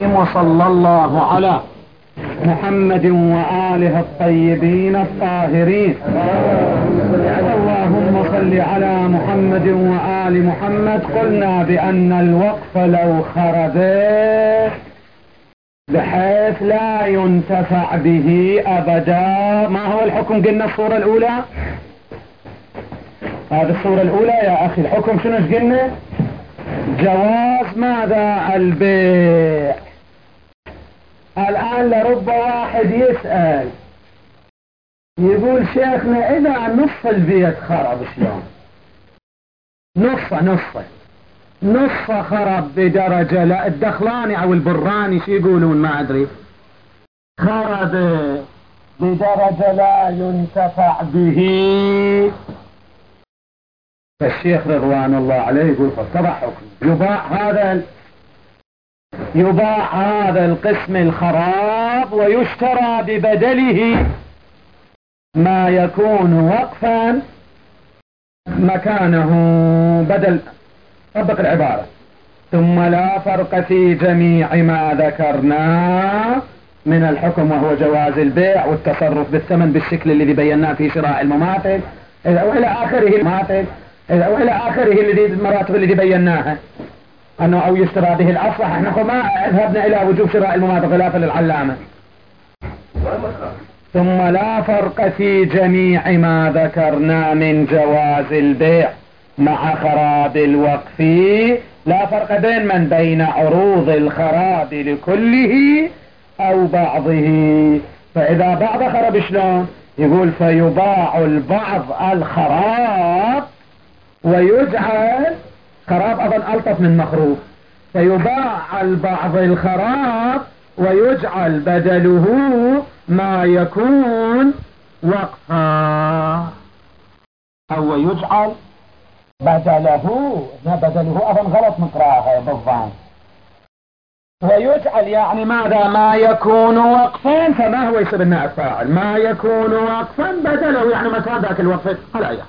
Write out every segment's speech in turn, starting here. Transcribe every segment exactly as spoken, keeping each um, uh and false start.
وصلى الله على محمد وآله الطيبين الطاهرين. اللهم صل على محمد وآل محمد. قلنا بأن الوقف لو خرج بحيث لا ينتفع به أبدا. ما هو الحكم؟ قلنا الصورة الأولى، هذه الصورة الأولى يا أخي. الحكم شنو قلنا؟ جواز ماذا؟ البيع. الآن لرب واحد يسأل يقول شيخنا إذا نصف البيت خرب شلون؟ نصفه نصفه نصفه خرب بدرجة، لا الدخلاني أو البراني شي يقولون ما أدري، خرب بدرجة لا ينتفع به. فالشيخ رضوان الله عليه يقول فاتضح حكم يباع هذا يباع هذا القسم الخراب ويشترى ببدله ما يكون وقفا مكانه بدل. طبق العبارة. ثم لا فرق في جميع ما ذكرناه من الحكم وهو جواز البيع والتصرف بالثمن بالشكل الذي بيناه في شراء المماثل وإلى آخره المماثل وإلى آخره الذي المراتب الذي بيناها أنه أو يشترى به الأصلح. احنا ما ذهبنا إلى وجوب شراء المماثل خلافا للعلامة. ثم لا فرق في جميع ما ذكرنا من جواز البيع مع خراب الوقف. لا فرق بين من بين عروض الخراب لكله أو بعضه. فإذا بعض خرب شلون؟ يقول فيباع البعض الخراب ويجعل خراب أظن ألطف من مخروب. فيباع البعض الخراب ويجعل بدله ما يكون وقفا، أو يجعل بدله ما بدله أظن غلط مقراها بالظان. ويجعل يعني ماذا؟ ما يكون وقفا. فما هو يصير النائب فاعل؟ ما يكون وقفا بدله يعني مكان ذاك الوقف على أي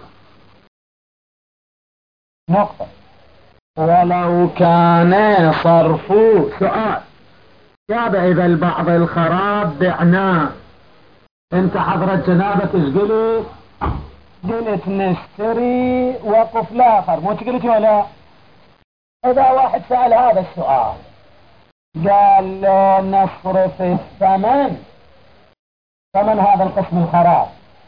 نقطة. ولو كان صرف سؤال يابا إذا البعض الخراب بعناه، انت حضرت جنابك ايش قلت؟ قلت نشتري وقف لاخر، مو قلت ولا؟ اذا واحد سأل هذا السؤال قال نصرف الثمن، ثمن هذا القسم الخراب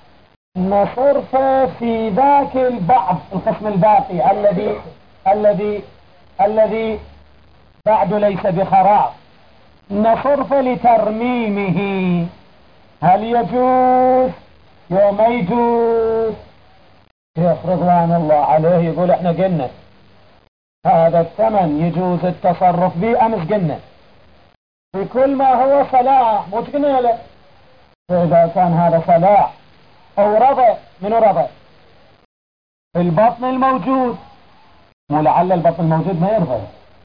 نصرفه في ذاك البعض القسم الباقي الذي الذي الذي بعد ليس بخراب، نصرفه لترميمه. هل يجوز يوم يجوز؟ شيخ رضوان الله عليه يقول احنا قلنا هذا الثمن يجوز التصرف به. امس قلنا في كل ما هو صلاح، مو قلنا له فاذا كان هذا صلاح او رضا. منو رضا؟ البطن الموجود، مو لعل البطن الموجود ما يرضى.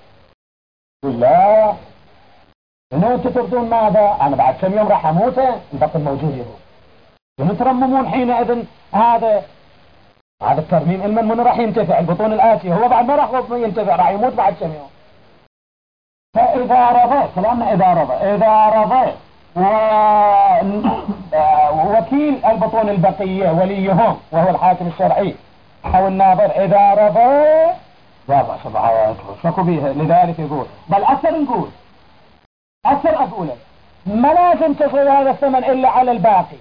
لا انو انتم تردون ماذا؟ انا بعد كم يوم راح اموت البطن موجود يقول شنو ترممون حينئذ؟ هذا هذا الترميم علما من راح ينتفع البطون الآتية، هو بعد ما راح ينتفع راح يموت بعد كم يوم. فإذا رضى كلامنا إذا رضى إذا رضى و... وكيل البطون البقية وليهم وهو الحاكم الشرعي أو الناظر إذا رضى وضع سبعات شكوا بيها. لذلك يقول بل أكثر نقول أكثر أقوله ما لازم تصرف هذا الثمن إلا على الباقي.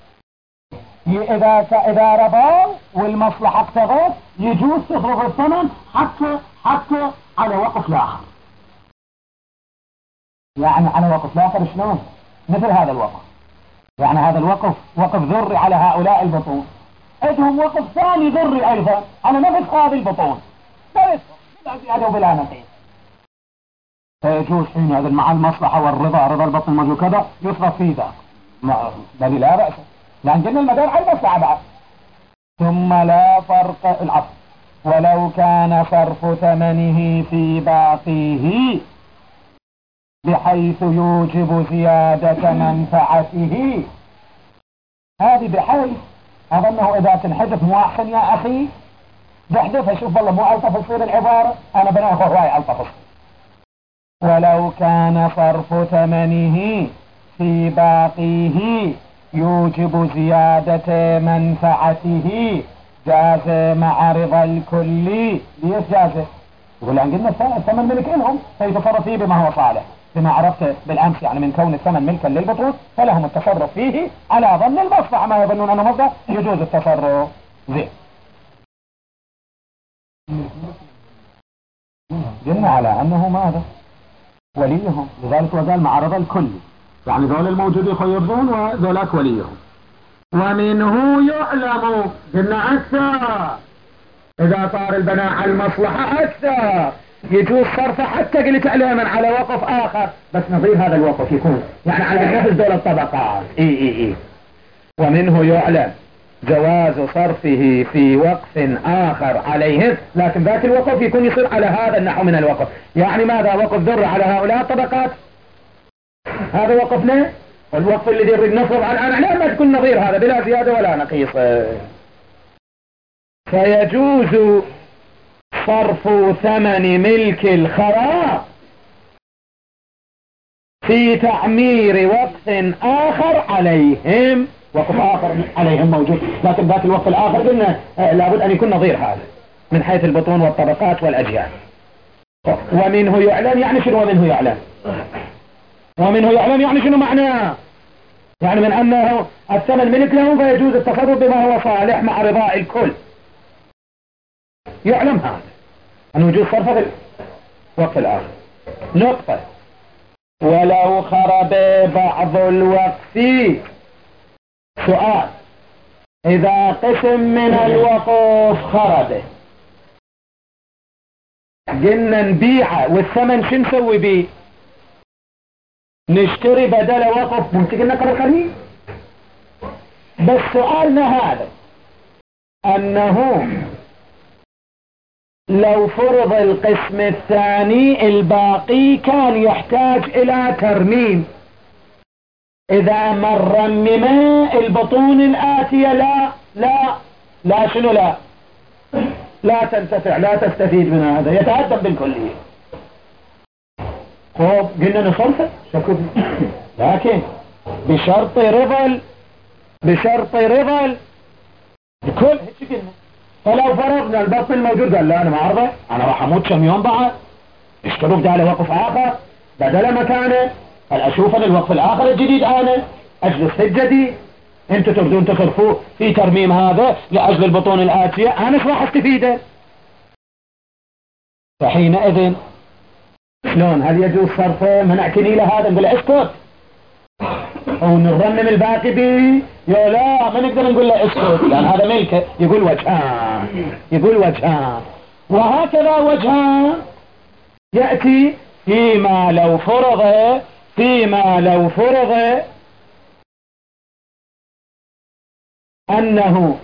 إذا إذا رضى والمصلحة اقتضت يجوز تصرف الثمن حتى حتى على وقف الآخر. يعني على وقف الآخر شلون؟ مثل هذا الوقف، يعني هذا الوقف وقف ذري على هؤلاء البطون، عندهم وقف ثاني ذري أيضا على نفس هذه البطون بس بلا زيادة وبلا نقيص. فيجوز حين هذا مع المصلحة والرضا، رضا البطن الموجود كذا يصرف فيه ذاك بل لا بأس، لأن قلنا المدار على المصلحة بعد. ثم لا فرق العصر ولو كان صرف ثمنه في باقيه بحيث يوجب زيادة منفعته. هذه بحيث أظنه إذا تنحذف مو أحسن يا أخي؟ بحذفها. شوف والله مو ألطف تصير العبارة، أنا بناخذ هواي ألطف. ولو كان صرف ثمنه في باقيه يوجب زيادة منفعته جاز مع رضا الكل. ليش جاز؟ يقول عن قلنا الثمن ملك لهم فيتصرف فيه بما هو صالح، بما عرفت بالأمس يعني من كون الثمن ملكا للبطون فلهم التصرف فيه على ظن المصلحة، ما يظنون أنه مصلحة يجوز التصرف. زين، قلنا على أنه ماذا؟ وليهم، لذلك وقال مع رضا الكل، يعني ذول الموجودين يرضون وذولاك وليهم. ومنه يعلم، قلنا أكثر إذا صار البناء على المصلحة أكثر يجوز صرفه حتى قلت عليما على وقف آخر، بس نظير هذا الوقف يكون يعني على نفس دول الطبقات. إي إي إي. ومنه يعلم جواز صرفه في وقف آخر عليهم، لكن ذاك الوقف يكون يصير على هذا النحو من الوقف. يعني ماذا؟ وقف ذر على هؤلاء الطبقات، هذا وقفنا، والوقف الذي يريد نصرف الآن عليه ما تكون نظير هذا بلا زيادة ولا نقيص. فيجوز صرف ثمن ملك الخراب في تعمير وقف آخر عليهم. وقف آخر عليهم موجود، لكن ذات الوقف الآخر قلنا لابد أن يكون نظير هذا من حيث البطون والطبقات والأجيال. ومنه يعلم، يعني شنو ومنه يعلم؟ ومنه يعلم يعني شنو معناه؟ يعني من أنه الثمن ملك لهم فيجوز التصرف بما هو صالح مع رضاء الكل. يعلم هذا أنه يجوز صرفه في الوقف الآخر. نقطة. ولو خرب بعض الوقف، سؤال، إذا قسم من الوقف خرب قلنا نبيعه والثمن شو نسوي بيه؟ نشتري بدل وقف ممكن نقرأ قليل. بس سؤالنا هذا أنه لو فرض القسم الثاني الباقي كان يحتاج إلى ترميم، إذا مرمم البطون الآتية لا لا لا شنو لا لا تنتفع، لا تستفيد من هذا، يتهدم بالكلية. طب قلنا نصرفه شكو، لكن بشرط رضا، بشرط رضا الكل. هيك قلنا. فلو فرضنا البطن الموجود قال لا أنا ما أرضى، أنا راح أموت كم يوم بعد، اشتروا بداله وقف آخر بدل مكانه، هل أشوف أنا الوقف الآخر الجديد، أنا أجلس في الجديد، أنتوا تريدون تصرفوه في ترميم هذا لأجل البطون الآتية، أنا ايش راح استفيده؟ فحينئذ شلون؟ هل يجوز صرفه؟ منعتني لهذا، نقول له اسكت ونرمم الباقي به، يا لا ما نقدر نقول له اسكت لأن هذا ملكه. يقول وجهان، يقول وجهان، وهكذا وجهان يأتي فيما لو فرض، فيما لو فرض أنه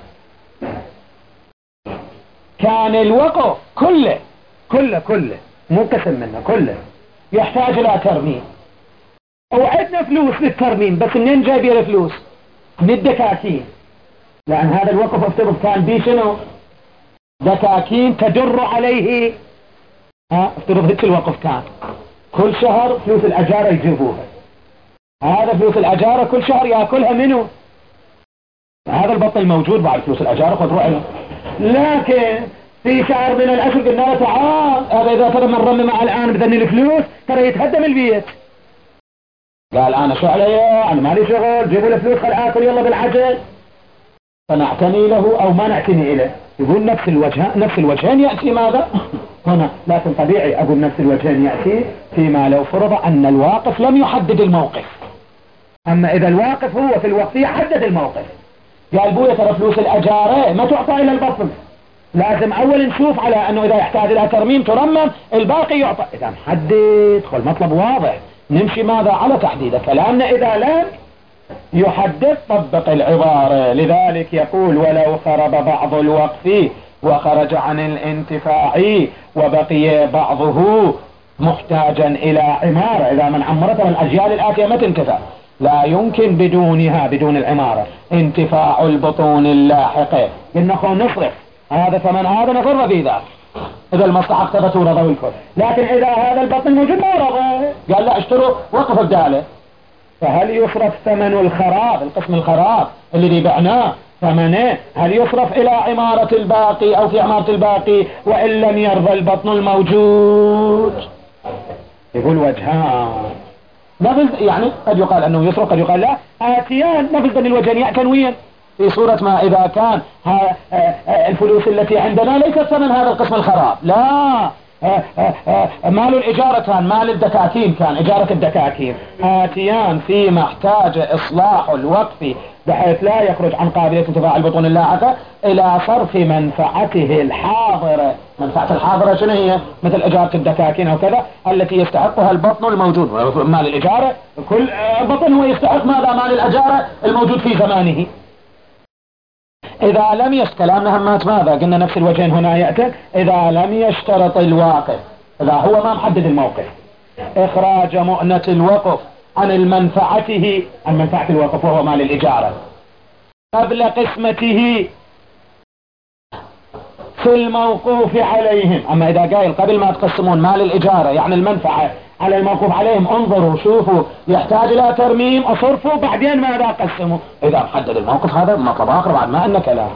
كان الوقف كله كله كله مو قسم منه كله يحتاج إلى ترميم، وعندنا فلوس للترميم، بس منين جايبين الفلوس؟ من الدكاكين، لأن هذا الوقف افترض كان بيه شنو؟ دكاكين تدر عليه. ها افترض هيك الوقف كان كل شهر فلوس الأجارة يجيبوها، هذا فلوس الأجارة كل شهر يأكلها منه، هذا البطل الموجود بعد فلوس الأجارة خذ روح له. لكن في شهر من الأشهر قلنا له تعال هذا إذا ترى من رمم الآن بذني الفلوس ترى يتهدم البيت، قال أنا شو علي، أنا مالي شغل، جيبوا له فلوس خل آكل يلا بالعجل، فنعتني له أو ما نعتني إليه. يقول نفس الوجه، نفس الوجهين يأتي ماذا هنا، لكن طبيعي أقول نفس الوجهين يأتي فيما لو فرض أن الواقف لم يحدد الموقف. أما إذا الواقف هو في الوقتية حدد الموقف، قال بويا ترى فلوس الأجارة ما تعطى إلى البطن، لازم أول نشوف على أنه إذا يحتاج إلى ترميم ترمم، الباقي يعطى. إذا محدد والمطلب واضح نمشي ماذا على تحديده. كلامنا إذا لم يحدد طبق العبارة. لذلك يقول ولو خرب بعض الوقف وخرج عن الانتفاع وبقي بعضه محتاجا إلى عمارة، إذا من عمرته الأجيال الآتية ما تنتفع، لا يمكن بدونها بدون العمارة انتفاع البطون اللاحقة. قلنا خو نصرف هذا ثمن هذا نصرف في ذاك، إذا المصلحة اقتضت ورضوا الكل. لكن إذا هذا البطن موجود ما رضى، قال لا اشتروا وقف بداله. فهل يصرف ثمن الخراب، القسم الخراب الذي بعناه ثمنه، هل يصرف إلى عمارة الباقي أو في عمارة الباقي وإن لم يرضى البطن الموجود؟ يقول وجهان نفذ، يعني قد يقال أنه يصرف قد يقال لا، آتيان نفذ بين الوجهين يأتنوين في صورة ما إذا كان الفلوس التي عندنا ليست ثمن هذا القسم الخراب، لا مال الإجارة كان، مال الدكاكين كان، إجارة الدكاكين، آتيان فيما احتاج إصلاح الوقف بحيث لا يخرج عن قابلية انتفاع البطون اللاحقة إلى صرف منفعته الحاضرة. منفعة الحاضرة شنو هي؟ مثل إجارة الدكاكين أو كذا التي يستحقها البطن الموجود. مال الإجارة كل بطن هو يستحق ماذا؟ مال الإجارة الموجود في زمانه. إذا لم يشترط، كلامنا همات ماذا؟ قلنا نفس الوجهين هنا يأتي. إذا لم يشترط الواقف، إذا هو ما محدد الموقف، إخراج مؤنة الوقف عن المنفعته، عن منفعة الوقف وهو مال الإجارة، قبل قسمته في الموقوف عليهم. أما إذا قايل قبل ما تقسمون مال الإجارة يعني المنفعة على الموقوف عليهم، انظروا شوفوا يحتاج إلى ترميم أصرفوا بعدين ماذا قسموا. إذا محدد الموقف هذا مطلب آخر بعد ما أن كلام.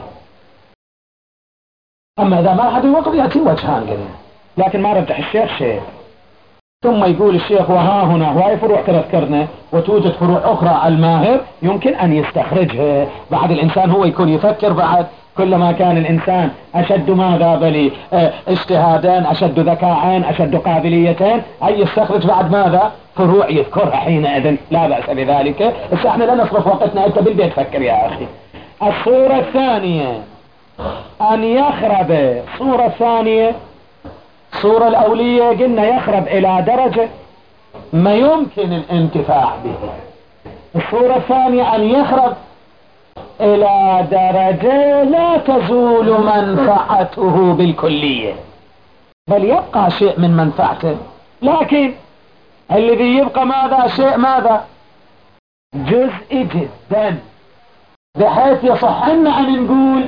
أما إذا ما حدد الموقف يأتي وجهان قلنا، لكن ما رجح الشيخ شيء. ثم يقول الشيخ وها هنا هواي فروع تذكرنا وتوجد فروع أخرى الماهر يمكن أن يستخرجها. بعد الإنسان هو يكون يفكر، بعد كلما كان الإنسان أشد ماذا بلي اجتهادين، أشد ذكاءين، أشد قابليتين، أي يستخرج بعد ماذا فروع يذكرها حينئذ لا بأس بذلك. بس احنا لا نصرف وقتنا، أنت بالبيت فكر يا أخي. الصورة الثانية أن يخرب، الصورة الثانية الصورة الأولية قلنا يخرب إلى درجة ما يمكن الانتفاع به. الصورة الثانية أن يخرب إلى درجة لا تزول منفعته بالكلية، بل يبقى شيء من منفعته، لكن الذي يبقى ماذا؟ شيء ماذا؟ جزء جدا، بحيث يصح لنا أن نقول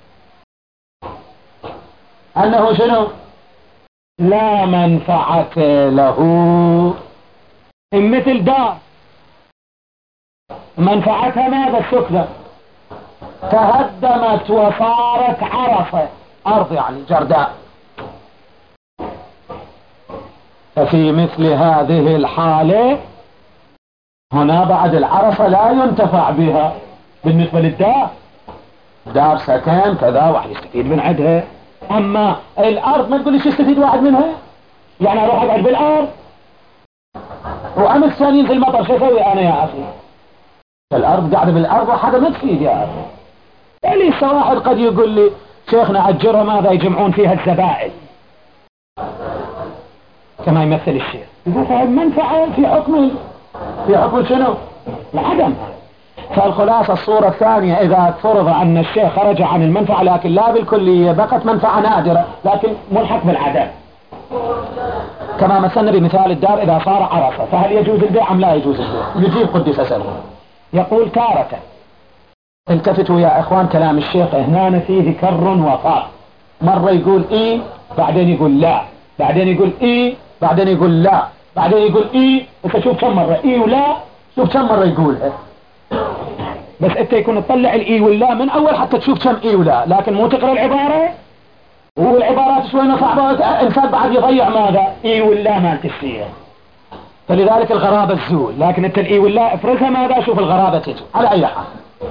أنه شنو؟ لا منفعة له. مثل دار منفعتها ماذا؟ السكنة، تهدمت وصارت عرصة، أرض يعني جرداء. ففي مثل هذه الحالة هنا بعد العرصة لا ينتفع بها بالنسبة للدار، دار سكن كذا واحد يستفيد من عدها. أما الأرض ما تقول ليش يستفيد واحد منها؟ يعني أروح أقعد بالأرض وأمس ثانيين في المطر، شو أسوي أنا يا أخي؟ الأرض قاعدة بالأرض وحاجة ما تفيد يا أخي. يعني واحد قد يقول لي شيخنا أجرها ماذا؟ يجمعون فيها الزبائن كما يمثل الشيخ. يقول منفعة في حكم، في حكم شنو؟ العدم. فالخلاصة الصورة الثانية إذا فرض أن الشيخ خرج عن المنفعة لكن لا بالكلية، بقت منفعة نادرة لكن ملحق بالعدم، كما مثلنا بمثال الدار إذا صار عرصة، فهل يجوز البيع أم لا يجوز البيع؟ يجيب قدس سره. يقول تارة، التفتوا يا إخوان كلام الشيخ هنا فيه كر وفار، مرة يقول إيه بعدين يقول لا، بعدين يقول إيه بعدين يقول لا، بعدين يقول إيه. أنت شوف كم مرة إيه ولا، شوف كم مرة يقولها. بس أنت يكون تطلع الإيه ولا من أول حتى تشوف كم إيه ولا، لكن مو تقرأ العبارة، والعبارات شوية صعبة إنسان بعد يضيع ماذا؟ إيه ولا مالت الشيخ. فلذلك الغرابة الزول، لكن أنت الإيه ولا افرزها ماذا؟ شوف الغرابة تجي على أي حال.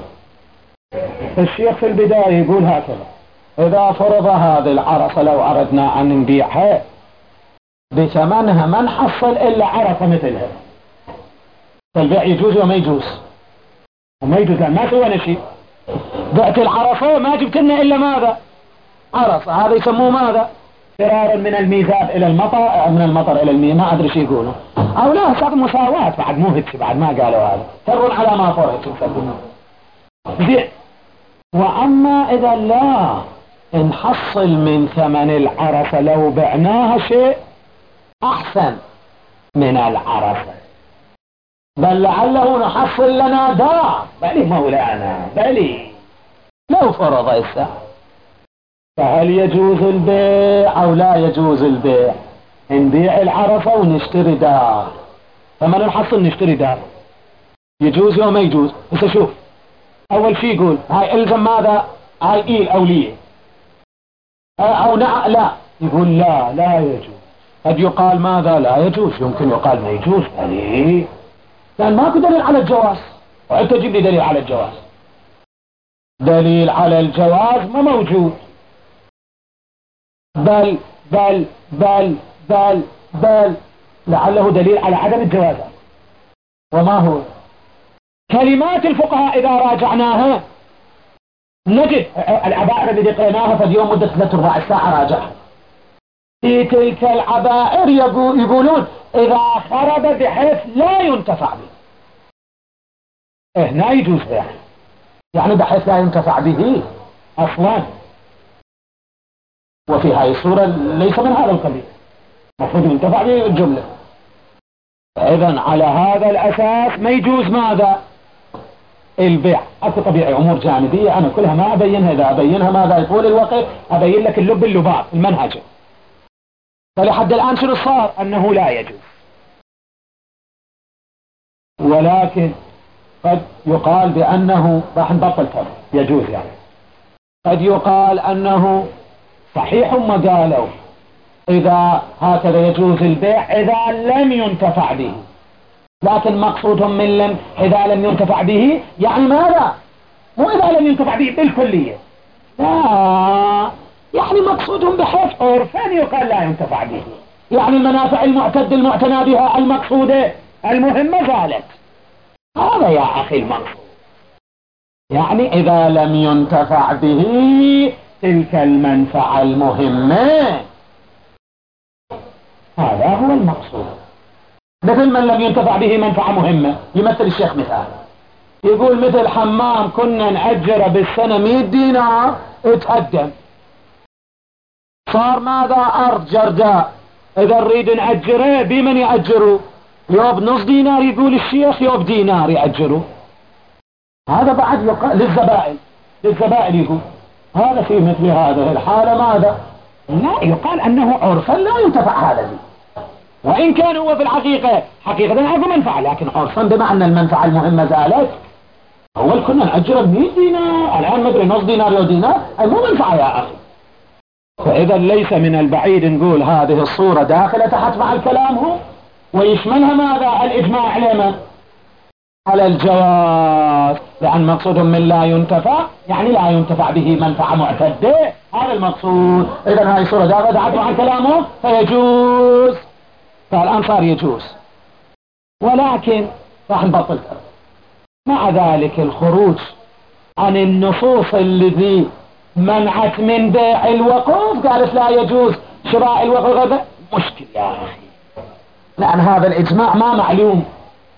الشيخ في البداية يقول هكذا: إذا فرض هذه العرصة لو أردنا أن نبيعها بثمنها ما نحصل إلا عرصة مثلها، فالبيع يجوز وما يجوز؟ وما يجوز لأن ما سوينا شيء. بعت العرصة ما جبت لنا إلا ماذا؟ عرصة. هذا يسموه ماذا؟ فرار من الميزاب إلى المطر، من المطر إلى المياه، ما أدري شو يقولوا، أو لا صار مساواة بعد، مو هيك بعد ما قالوا هذا، فرون على ما فرت يسمونه زين. وأما إذا لا نحصل من ثمن العرصة لو بعناها شيء أحسن من العرصة، بل لعله نحصل لنا دار، بلي مولانا بلي. لو فرض الساعة فهل يجوز البيع أو لا يجوز البيع؟ نبيع العرفة ونشتري دار، فمن الحصل نشتري دار، يجوز أو ما يجوز؟ بس شوف، أول شيء يقول هاي إلزم ماذا؟ هاي إيه أولية أو نعم لا، يقول لا لا يجوز. قد يقال ماذا لا يجوز، يمكن يقال ما يجوز، ليه؟ لأن ماكو دليل على الجواز، وأنت تجيب لي دليل على الجواز. دليل على الجواز ما موجود، بل بل بل بل بل لعله دليل على عدم الجواز. وما هو؟ كلمات الفقهاء إذا راجعناها نجد العبائر اللي قريناها في اليوم مدة ثلاث ربع ساعة راجعها، في تلك العبائر يقولون إذا خرب بحيث لا ينتفع به، هنا يجوز بيع، يعني بحيث لا ينتفع به أصلا، وفي هذه الصورة ليس من هذا القبيل، مفروض ينتفع به الجملة. إذن على هذا الأساس ما يجوز ماذا؟ البيع. أكو طبيعي أمور جانبية أنا كلها ما أبينها، إذا أبينها ماذا يطول الوقت، أبين لك اللب اللباب المنهج. فلحد الآن شنو صار؟ أنه لا يجوز، ولكن قد يقال بأنه راح نبطل فرق يجوز، يعني قد يقال أنه صحيح ما قالوا إذا هكذا يجوز البيع إذا لم ينتفع به، لكن مقصودهم من لم إذا لم ينتفع به يعني ماذا؟ مو إذا لم ينتفع به بالكلية، لا، يعني مقصودهم بحيث عرفا يقال لا ينتفع به، يعني المنافع المعتد المعتنى بها المقصودة المهمة زالت. هذا يا أخي المقصود، يعني إذا لم ينتفع به تلك المنفعة المهمة، هذا هو المقصود. مثل من لم ينتفع به منفعة مهمة، يمثل الشيخ مثال، يقول مثل حمام كنا نأجره بالسنة مئة دينار اتهدم، صار ماذا؟ أرض جرداء، إذا نريد نأجره بمن يأجره؟ يوب نص دينار يقول الشيخ، يوب دينار يأجره. هذا بعد يقال للزبائن، للزبائن يقول هذا في مثل هذه الحالة ماذا؟ لا، يقال أنه عرفا لا ينتفع هذا به، وإن كان هو في الحقيقة حقيقة أكو منفعة، لكن عرفا بمعنى المنفعة المهمة زالت. أول كنا نأجره بمئة دينار، الآن مدري نص دينار يو دينار، أي مو منفعة يا أخي. فإذا ليس من البعيد نقول هذه الصورة داخلة تحت مع الكلام هو، ويشملها ماذا؟ الإجماع على من؟ على الجواز، لأن مقصودهم من لا ينتفع يعني لا ينتفع به منفعة معتدة، هذا المقصود. إذا هذه الصورة داخلة تحت مع كلامه فيجوز، فالآن صار يجوز، ولكن راح نبطل مع ذلك الخروج عن النصوص الذي منعت من بيع الوقوف، قالت لا يجوز شراء الوقوف، هذا مشكل يا أخي، لأن هذا الإجماع ما معلوم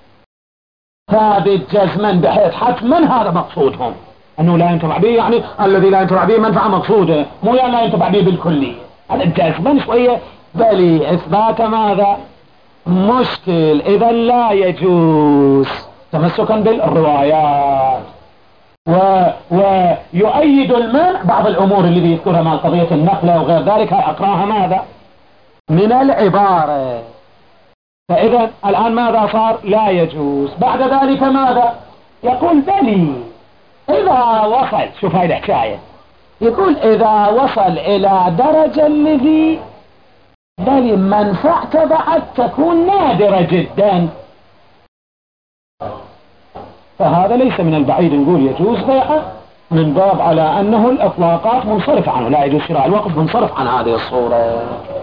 ثابت جزما بحيث حتما هذا مقصودهم أنه لا ينتفع به، يعني الذي لا ينتفع به منفعة مقصودة، مو يعني لا ينتفع به بالكلية، هذا جزما شوية بلي إثبات ماذا؟ مشكل. إذا لا يجوز تمسكا بالروايات، و... ويؤيد المنع بعض الأمور اللي بيذكرها مع قضية النقلة وغير ذلك، أقراها ماذا؟ من العبارة. فإذا الآن ماذا صار؟ لا يجوز. بعد ذلك ماذا؟ يقول بلي إذا وصل، شوف هاي الحكاية، يقول إذا وصل إلى درجة الذي بلي منفعته بعد تكون نادرة جدا، فهذا ليس من البعيد نقول يجوز بيعه، من باب على أنه الإطلاقات منصرف عنه، لا يجوز شراء الوقف منصرف عن هذه الصورة.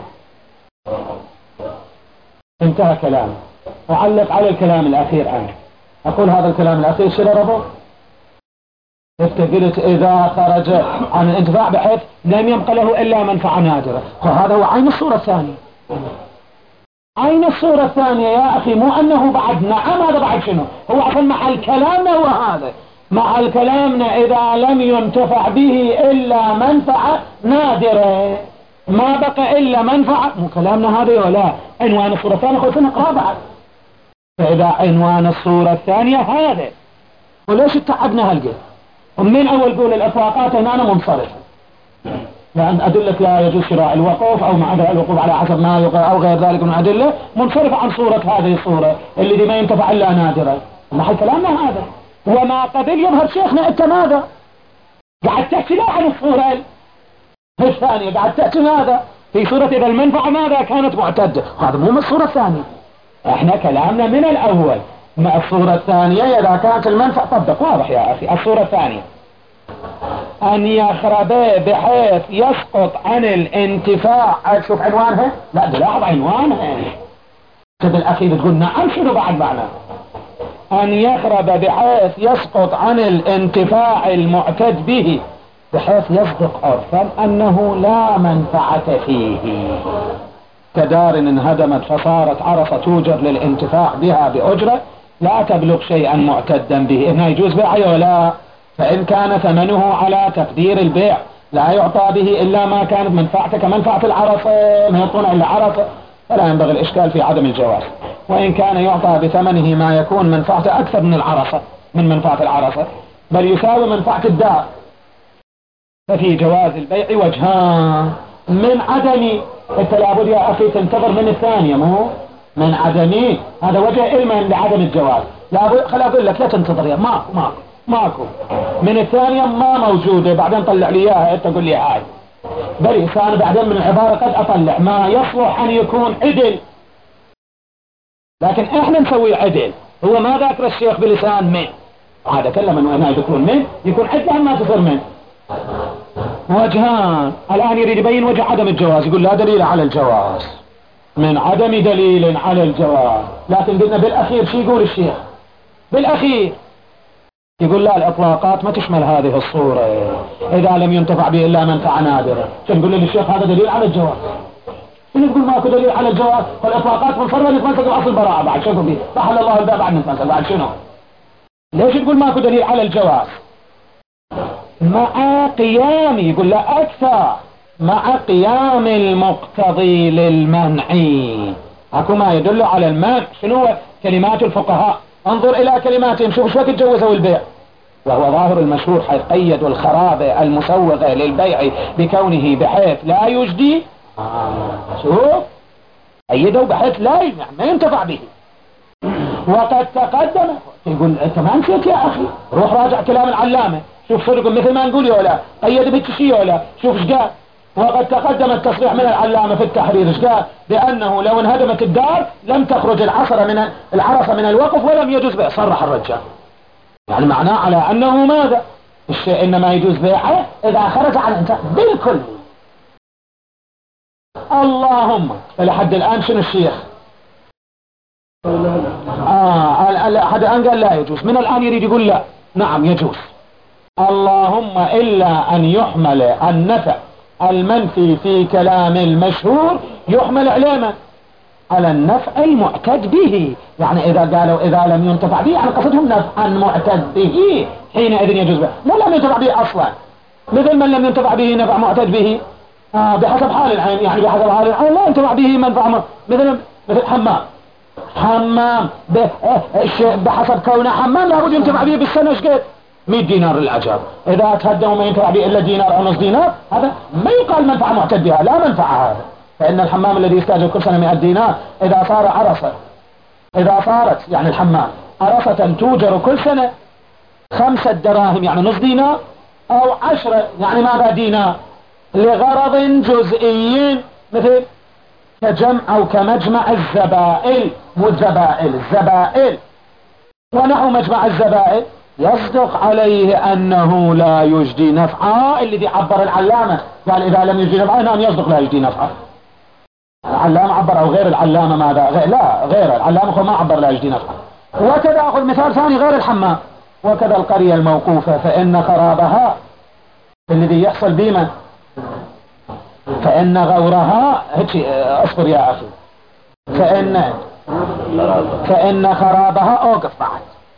انتهى كلام. أعلق على الكلام الأخير أنا أقول هذا الكلام الأخير شنو ربو؟ انت قلت إذا خرج عن الانتفاع بحيث لم يبقى له إلا منفعة نادرة، فهذا هو عين الصورة الثانية. عين الصورة الثانية يا أخي، مو أنه بعد نعم، هذا بعد شنو؟ هو أصلا مع الكلامنا هو هذا، مع الكلامنا إذا لم ينتفع به إلا منفعة نادرة، ما بقى إلا منفعة، مو كلامنا هذا ولا عنوان الصورة الثانية خلصنا نقرأ بعد. فإذا عنوان الصورة الثانية هذا، وليش اتعبنا هالقد؟ ومن أول قول الإطلاقات هنا أنا منصرف، لأن أدلة لا يجوز شراء الوقوف أو معدل الوقوف على حسب ما يقع أو غير ذلك من أدلة منصرفة عن صورة هذه الصورة اللي دي ما ينتفع إلا نادرا. نحن كلامنا هذا وما قبل يظهر شيخنا أنت ماذا قاعد تحكي لا عن الصورة الثانية، قاعد تحكي ماذا في صورة إذا المنفعة ماذا كانت معتدة. هذا مو من الصورة الثانية، احنا كلامنا من الأول. ما الصورة الثانية إذا كانت المنفعة طبق واضح يا أخي. الصورة الثانية أن يخرب بحيث يسقط عن الانتفاع. شوف عنوانها، لا تلاحظ عنوانها تبي الأخير تقول نعم شنو بعد معنى أن يخرب بحيث يسقط عن الانتفاع المعتد به بحيث يصدق عرفا أنه لا منفعة فيه كدار انهدمت فصارت عرصة توجد للانتفاع بها بأجرة لا تبلغ شيئا معتدا به. إنه يجوز بيعه ولا، فإن كان ثمنه على تقدير البيع لا يعطى به إلا ما كانت منفعته كمنفعة العرصة ما يعطون إلا عرصة فلا ينبغي الإشكال في عدم الجواز. وإن كان يعطى بثمنه ما يكون منفعته أكثر من العرصة من منفعة العرصة بل يساوي منفعة الدار ففي جواز البيع وجهان من عدم. انت لابد يا أخي تنتظر من الثانية مو من عدمي، هذا وجه علما لعدم الجواز. لابد خلي أقول لك لا تنتظر يا ماكو ماكو ماكو من الثانية ما موجودة بعدين طلع لي إياها انت تقول لي هاي بل إنسان بعدين من العبارة قد أطلع ما يصلح أن يكون عدل لكن إحنا نسوي عدل. هو ما ذكر الشيخ بلسان من هذا كلمة أنه يكون من يكون عدل ما تصير من وجهان. الآن يريد يبين وجه عدم الجواز يقول لا دليل على الجواز من عدم دليل على الجواز. لكن قلنا بالأخير شو يقول الشيخ بالأخير يقول لا الإطلاقات ما تشمل هذه الصورة إذا لم ينتفع به إلا منفعة نادرة. شو نقول للشيخ هذا دليل على الجواز اللي تقول ماكو دليل على الجواز والإطلاقات منفردة نتمسك بأصل البراءة بعد شوفوا بيه رحل الله الباب بعد نتمسك بعد شنو ليش تقول ماكو دليل على الجواز مع قيام يقول لا أكثر مع قيام المقتضي للمنع. اكو ما يدل على المنع شنو هو كلمات الفقهاء انظر الى كلماتهم شوف شو وقت جوزوا البيع وهو ظاهر المشهور حيث قيدوا الخرابة المسوغة للبيع بكونه بحيث لا يجدي آه. شوف قيدوا بحيث لا يعني ما ينتفع به. وقد تقدم يقول انت ما نسيت يا اخي روح راجع كلام العلامة شوف صدق مثل ما نقول يولا قيد بالتشي يولا شوف ايش قال. وقد تقدم التصريح من العلامة في التحرير ايش قال بأنه لو انهدمت الدار لم تخرج العصر من العرصة من الوقف ولم يجوز بيع. صرح الرجال يعني معناه على أنه ماذا الشيء إنما يجوز بيعه إذا خرج عن الإنسان بالكل. اللهم فلحد الآن شنو الشيخ آه لحد الآن قال لا يجوز من الآن يريد يقول لا نعم يجوز. اللهم إلا أن يحمل النفع المنفي في كلام المشهور يحمل علامة على النفع المعتد به يعني إذا قالوا إذا لم ينتفع به يعني قصدهم نفعا معتد به حينئذ يجوز به مو لم ينتفع به أصلا مثل من لم ينتفع به نفع معتد به آه بحسب حال العين يعني بحسب حال العين لا ينتفع به منفع مثل مثل حمام حمام بحسب كونه حمام لابد ينتفع به بالسنة ايش قد مئة دينار الأجر إذا تهدى وما ينتفع به إلا دينار أو نص دينار هذا ما يقال منفعة معتد بها لا منفعة هذا. فإن الحمام الذي يستأجر كل سنة مئة دينار إذا صار عرصة إذا صارت يعني الحمام عرصة توجر كل سنة خمسة دراهم يعني نص دينار أو عشرة يعني ماذا دينار لغرض جزئي مثل كجمع أو كمجمع الزبائل مو الزبائل الزبائل ونحو مجمع الزبائل يصدق عليه أنه لا يجدي نفعا الذي عبر العلامة قال إذا لم يجدي نفعا نعم يصدق لا يجدي نفعا. العلامة عبر أو غير العلامة ماذا غير لا غير العلامة ما عبر لا يجدي نفعا. وكذا أخذ مثال ثاني غير الحمام وكذا القرية الموقوفة فإن خرابها الذي يحصل بما فإن غورها اصبر يا أخي فإن فإن خرابها أوقف بعد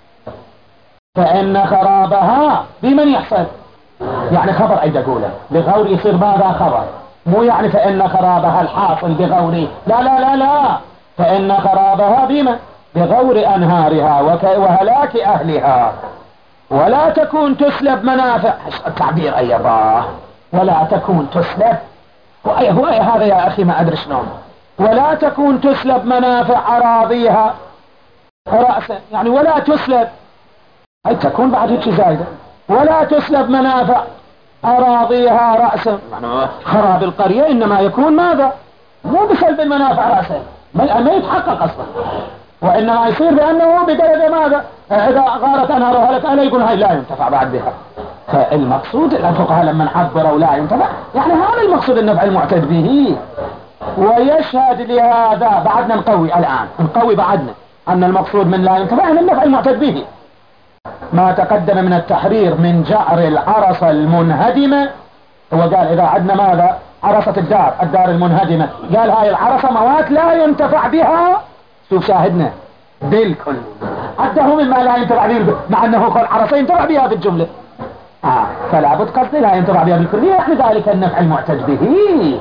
فإن خرابها بمن يحصل يعني خبر عيد أقوله بغور يصير ماذا خبر مو يعني فإن خرابها الحاصل بغوري لا لا لا لا فإن خرابها بمن بغور أنهارها وهلاك أهلها ولا تكون تسلب منافع التعبير أيضا ولا تكون تسلب، هو هذا يا أخي ما أدري شلون، ولا تكون تسلب منافع أراضيها رأسا، يعني ولا تسلب، هي تكون بعد هيك زايدة، ولا تسلب منافع أراضيها رأسا، يعني خراب القرية إنما يكون ماذا؟ مو بسلب المنافع رأسا، بل ما يتحقق أصلا، وإنما يصير بأنه بدرجة ماذا؟ إذا غارت أنهارها لك ألا يقول هاي لا ينتفع بعد بها. فالمقصود الفقهاء لما عبروا لا ينتفع، يعني هذا المقصود النفع المعتد به. ويشهد لهذا، بعدنا نقوي الآن نقوي بعدنا أن المقصود من لا ينتفع أن النفع المعتد به ما تقدم من التحرير من جعر العرصة المنهدمة. هو قال إذا عدنا ماذا؟ عرصة الدار، الدار المنهدمة، قال هاي العرصة موات لا ينتفع بها، شوف شاهدنا بالكل، عده مما لا ينتفع به، مع أنه قال عرصة ينتفع بها بالجملة، آه فلا بد قصدي لا ينتفع بها بالكلية، يعني ذلك النفع المعتد به،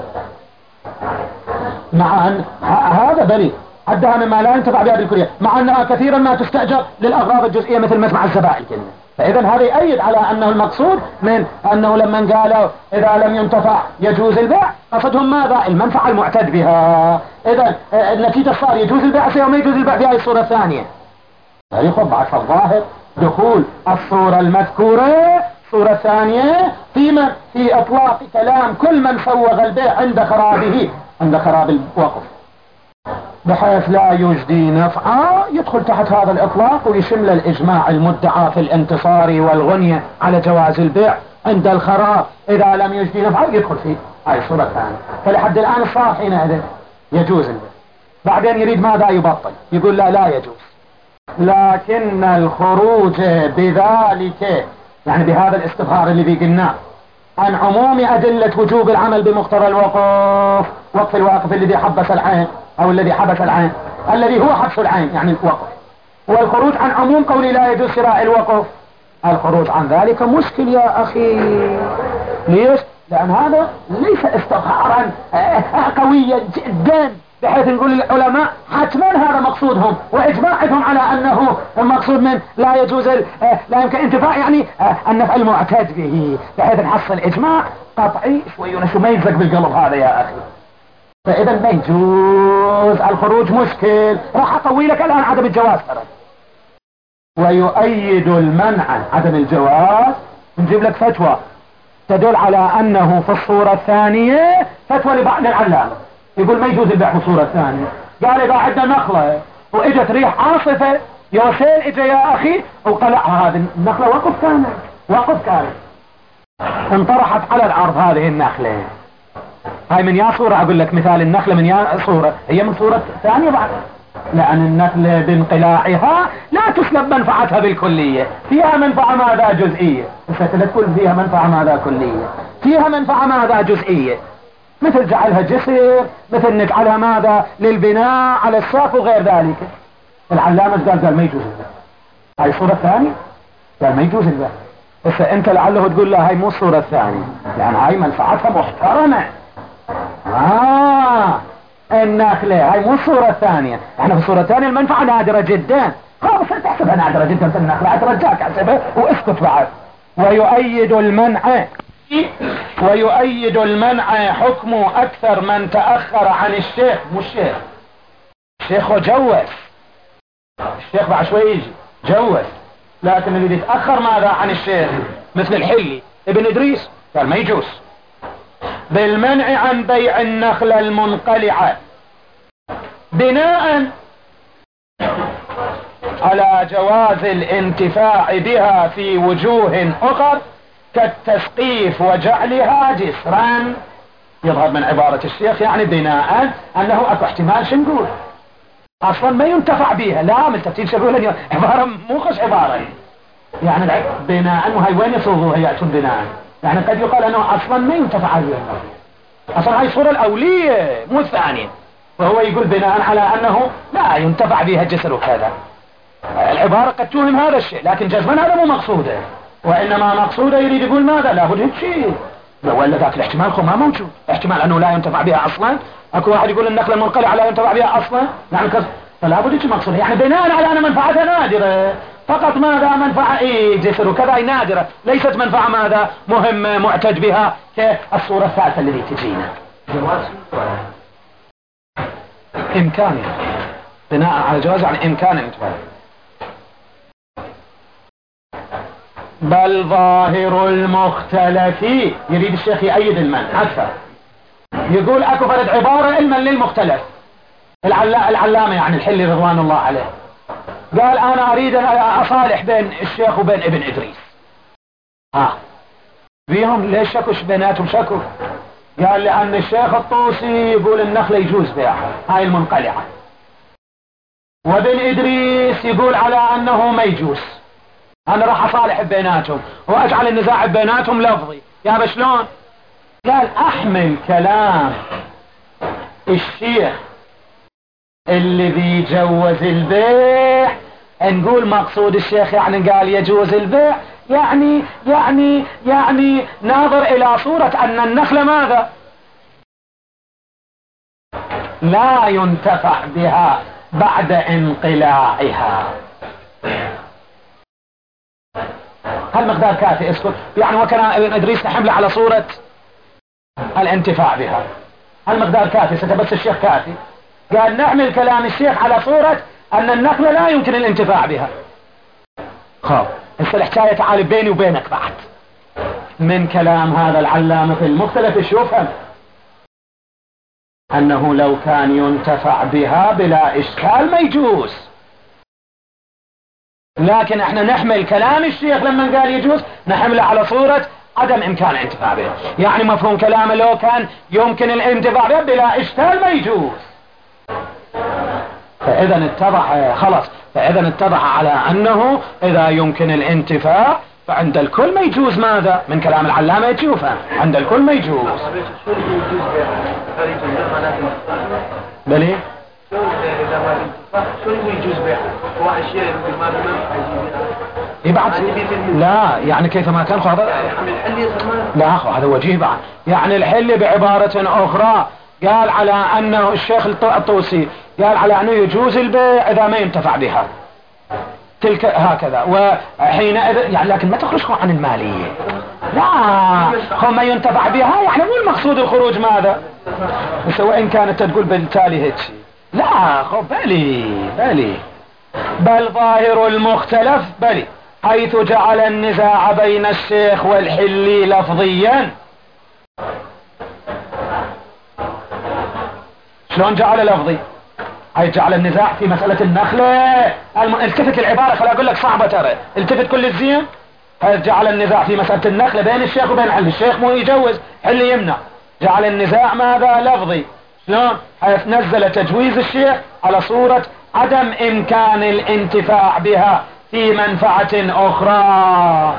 مع أن هذا بلي عدها مما لا ينتفع بها بالكلية، مع أنها كثيرا ما تستأجر للأغراض الجزئية مثل مسمع الزبائن كلمة. فإذا هذا يؤيد على أنه المقصود من أنه لما قالوا إذا لم ينتفع يجوز البيع، قصدهم ماذا؟ المنفعة المعتد بها. إذا النتيجة صار يجوز البيع وما يجوز البيع في هذه الصورة الثانية. يخضع الظاهر دخول الصورة المذكورة صورة ثانية فيما في إطلاق كلام كل من سوغ البيع عند خرابه، عند خراب الوقف، بحيث لا يجدي نفعا، يدخل تحت هذا الإطلاق ويشمل الإجماع المدعى في الانتصار والغنية على جواز البيع عند الخراب إذا لم يجدي نفعا، يدخل فيه هاي الصورة الثانية. فلحد الآن الصار حينئذ يجوز البيع، بعدين يريد ماذا؟ يبطل، يقول لا لا يجوز، لكن الخروج بذلك يعني بهذا الاستظهار الذي قلناه عن عموم أدلة وجوب العمل بمقتضى الوقف، وقف الواقف الذي حبس العين أو الذي حبس العين، الذي هو حبس العين يعني الوقف، والخروج عن عموم قولي لا يجوز شراء الوقف، الخروج عن ذلك مشكل يا أخي. ليش؟ لأن هذا ليس استظهارا قويا جدا بحيث نقول للعلماء حتما هذا مقصودهم وإجماعهم على أنه المقصود من لا يجوز لا يمكن انتفاع يعني النفع المعتاد به، بحيث نحصل إجماع قطعي شوي ونشو ما يلزق بالقلب هذا يا أخي. فإذا ما يجوز الخروج مشكل. راح أطوي لك الآن عدم الجواز ترى، ويؤيد المنع عدم الجواز، نجيب لك فتوى تدل على أنه في الصورة الثانية، فتوى لبعض العلامة يقول ما يجوز البيع في الصورة الثانية. قال إذا عندنا نخلة وإجت ريح عاصفة يوسيل إجا يا أخي وقلعها هذه النخلة، وقف كانت وقف كانت انطرحت على الأرض هذه النخلة، هاي من يا صورة أقول لك مثال النخلة من يا صورة، هي من صورة ثانية بعد، لأن النخلة بانقلاعها لا تسلب منفعتها بالكلية، فيها منفعة ماذا؟ جزئية. لا تقول فيها منفعة ماذا؟ كلية، فيها منفعة ماذا؟ جزئية، مثل جعلها جسر، مثل نجعلها ماذا؟ للبناء على السقف وغير ذلك. العلامة قال قال ما يجوز البيع، هاي الصورة الثانية قال ما يجوز البيع. بس انت لعله تقول له هاي مو الصورة الثانية لأن هاي منفعتها محترمة. آه النخلة هاي مو الصورة الثانية، احنا في الصورة الثانية المنفعة نادرة جدا، خلاص انت تحسبها نادرة جدا في النخلة، اترجاك احسبها واسكت بعد. ويؤيد المنع ويؤيد المنع حكم أكثر من تأخر عن الشيخ، مو الشيخ، الشيخ هو جوز، الشيخ بعد شوي يجي جوز، لكن اللي يتأخر ماذا عن الشيخ مثل الحلي ابن إدريس قال ما يجوز بالمنع عن بيع النخلة المنقلعة بناء على جواز الانتفاع بها في وجوه أخر كالتسقيف وجعلها جسرا. يظهر من عبارة الشيخ يعني بناء أنه أكو احتمال شنقول أصلا ما ينتفع بها، لا من تفتيل شغول عبارة مو خش عبارة يعني بناء، وهي وين يصوغوها يأتون بناء، يعني قد يقال أنه أصلا ما ينتفع بها، أصلا هاي الصورة الأولية مو الثانية، وهو يقول بناء على أنه لا ينتفع بها جسر وكذا. العبارة قد توهم هذا الشيء، لكن جزما هذا مو مقصوده، وإنما مقصوده يريد يقول ماذا؟ لا بد هيك شيء، ولا ذاك الاحتمال خو ما موجود، احتمال أنه لا ينتفع بها أصلا، أكو واحد يقول النخلة المنقلعة لا ينتفع بها أصلا، يعني كذا، فلا بد هيك مقصوده، يعني بناء على أن منفعتها نادرة فقط ماذا منفعة ايه جسر وكذا نادرة، ليست منفعة ماذا مهمة معتد بها كالصورة الثالثة التي تجينا. امكانية بناء على جواز يعني امكان الانتفاع. بل ظاهر المختلف، يريد الشيخ يأيد المن اكثر، يقول اكو فرد عبارة علما للمختلف. العلا... العلامة يعني الحلي رضوان الله عليه قال انا اريد ان اصالح بين الشيخ وبين ابن ادريس. ها بيهم ليش شكوش بيناتهم شكو؟ قال لان الشيخ الطوسي يقول النخلة يجوز بيعها هاي المنقلعة، وابن ادريس يقول على انه ما يجوز. انا راح اصالح بيناتهم واجعل النزاع بيناتهم لفظي. يا شلون؟ قال احمل كلام الشيخ اللي بيجوز البيع، نقول مقصود الشيخ يعني قال يجوز البيع، يعني يعني يعني ناظر الى صورة ان النخلة ماذا لا ينتفع بها بعد انقلاعها. هل مقدار كافي؟ اسكت. يعني وكان ابن ادريس نحمله على صورة الانتفاع بها، هل مقدار كافي؟ ستبس الشيخ كافي. قال نعمل كلام الشيخ على صورة ان النخلة لا يمكن الانتفاع بها. خب هسه الحكاية تعال بيني وبينك بعد من كلام هذا العلامة في المختلف شو فهم؟ انه لو كان ينتفع بها بلا اشكال ما يجوز، لكن احنا نحمل كلام الشيخ لما قال يجوز نحمله على صورة عدم امكان الانتفاع بها، يعني مفهوم كلامه لو كان يمكن الانتفاع بها بلا اشكال ما يجوز. فاذا اتضح خلاص، فاذا اتضح على انه اذا يمكن الانتفاع فعند الكل ما يجوز. ماذا من كلام العلامة تشوفه عند الكل ما يجوز. بلي يبعد لا يعني كيف ما كان هذا لا أخو هذا وجيه بعد. يعني الحل بعبارة أخرى قال على أنه الشيخ الطوسي قال على أنه يجوز البيع إذا ما ينتفع بها تلك هكذا، وحينئذ يعني لكن ما تخرج عن المالية. لا هو ما ينتفع بها يعني مو المقصود الخروج ماذا وإن كانت تقول بالتالي هيك شيء. لا خو بلي بلي بل ظاهر المختلف بلي حيث جعل النزاع بين الشيخ والحلي لفظيا. شلون جعل لفظي؟ هاي جعل النزاع في مسألة النخلة. التفت العبارة خلي اقول لك صعبة ترى، التفت كل الزين. هاي جعل النزاع في مسألة النخلة بين الشيخ وبين الحلي، الشيخ مو يجوز حلي يمنع، جعل النزاع ماذا لفظي. شلون؟ حيث نزل تجويز الشيخ على صورة عدم امكان الانتفاع بها في منفعة اخرى.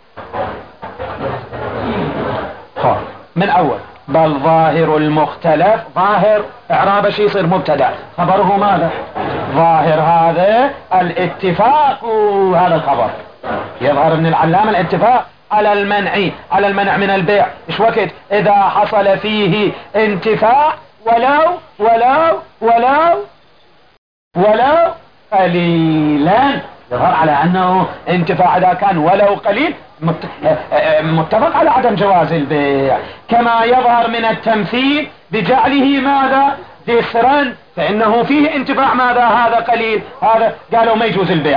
من اول بل ظاهر المختلف، ظاهر اعراب شي يصير مبتدا، خبره ماذا ظاهر هذا الاتفاق، هذا الخبر يظهر من العلامة الاتفاق على المنع على المنع من البيع. ايش وقت اذا حصل فيه انتفاع ولو ولو ولو ولو قليلا، يظهر على انه انتفاع اذا كان ولو قليل متفق على عدم جواز البيع. كما يظهر من التمثيل بجعله ماذا جسرا، فانه فيه انتفاع ماذا هذا قليل، هذا قالوا ما يجوز البيع.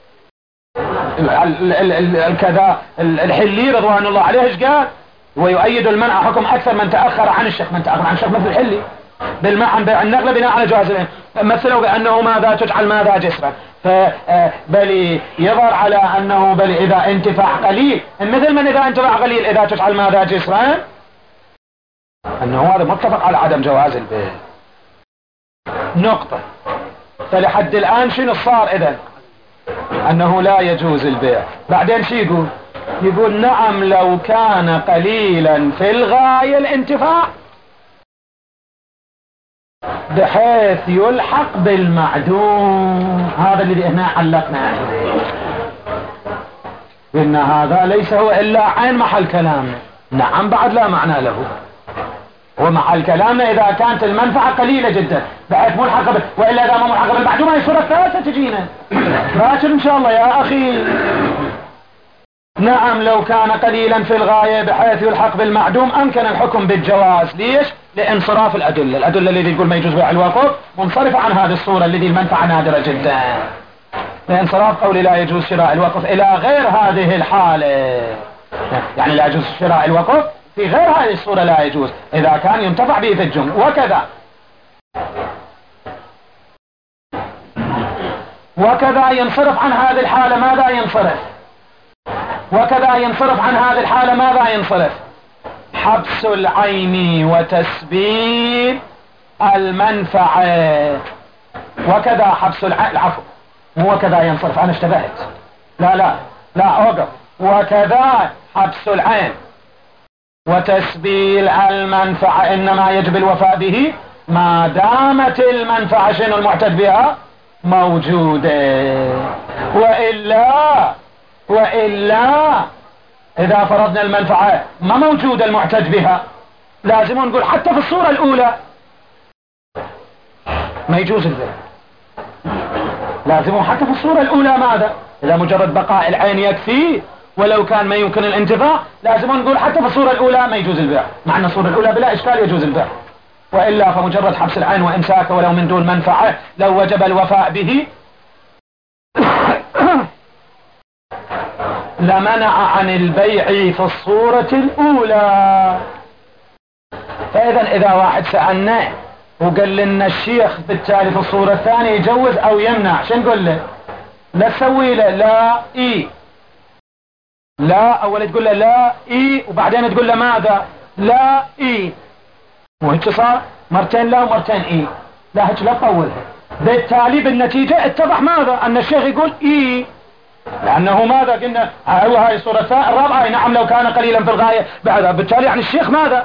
الكذا الحلي رضوان الله عليه ايش قال؟ ويؤيد المنع حكم اكثر من تاخر عن الشيخ، من تاخر عن الشيخ مثل الحلي بالمعنى عن بيع النقله بناء على جواز البيع، مثلوا بانه ماذا تجعل ماذا جسرا. فبل يظهر على انه بل اذا انتفاع قليل مثل من اذا انتفاع قليل اذا تجعل ماذا جسرا، انه هذا متفق على عدم جواز البيع. نقطة. فلحد الان شنو صار اذا؟ انه لا يجوز البيع. بعدين شو يقول؟ يقول نعم لو كان قليلا في الغاية الانتفاع بحيث يلحق بالمعدوم، هذا اللي هنا علقنا عليه، إن هذا ليس هو إلا عين محل كلامنا. نعم بعد لا معنى له. ومع الكلام إذا كانت المنفعة قليلة جدا بحيث ملحقة ب... وإلا إذا ما ملحقة بالمعدوم هي الصورة الثالثة تجينا باكر إن شاء الله يا أخي. نعم لو كان قليلا في الغاية بحيث يلحق بالمعدوم أمكن الحكم بالجواز. ليش؟ لانصراف الأدلة. الأدلة الذي يقول ما يجوز بيع الوقف منصرفة عن هذه الصورة الذي المنفعة نادرة جدا، لانصراف قول لا يجوز شراء الوقف إلى غير هذه الحالة. يعني لا يجوز شراء الوقف في غير هذه الصورة لا يجوز إذا كان ينتفع به في الجملة. وكذا وكذا ينصرف عن هذه الحالة ماذا ينصرف؟ وكذا ينصرف عن هذه الحالة ماذا ينصرف؟ حبس العين وتسبيل المنفعة. وكذا حبس العين، العفو مو وكذا ينصرف، أنا اشتبهت، لا لا لا أوقف. وكذا حبس العين وتسبيل المنفعة إنما يجب الوفاء به ما دامت المنفعة شنو المعتد بها موجودة. وإلا وإلا إذا فرضنا المنفعة ما موجودة المعتد بها لازم نقول حتى في الصورة الأولى ما يجوز البيع. لازم حتى في الصورة الأولى ماذا؟ إذا مجرد بقاء العين يكفي ولو كان ما يمكن الانتفاع لازم نقول حتى في الصورة الأولى ما يجوز البيع، مع أن الصورة الأولى بلا إشكال يجوز البيع. وإلا فمجرد حبس العين وإمساكه ولو من دون منفعة لو وجب الوفاء به لمنع عن البيع في الصورة الأولى. فإذا إذا واحد سألنا وقال لنا الشيخ بالتالي في الصورة الثانية يجوز أو يمنع، شو نقول له؟ لا تسوي له لا إي لا، أول تقول له لا إي وبعدين تقول له ماذا؟ لا إي، وهيك صار مرتين لا ومرتين إي. لا هيك لا تطولها. بالتالي بالنتيجة اتضح ماذا؟ أن الشيخ يقول إي لأنه ماذا قلنا هو هاي الصورة الرابعة نعم لو كان قليلا في الغاية بعد. بالتالي يعني الشيخ ماذا؟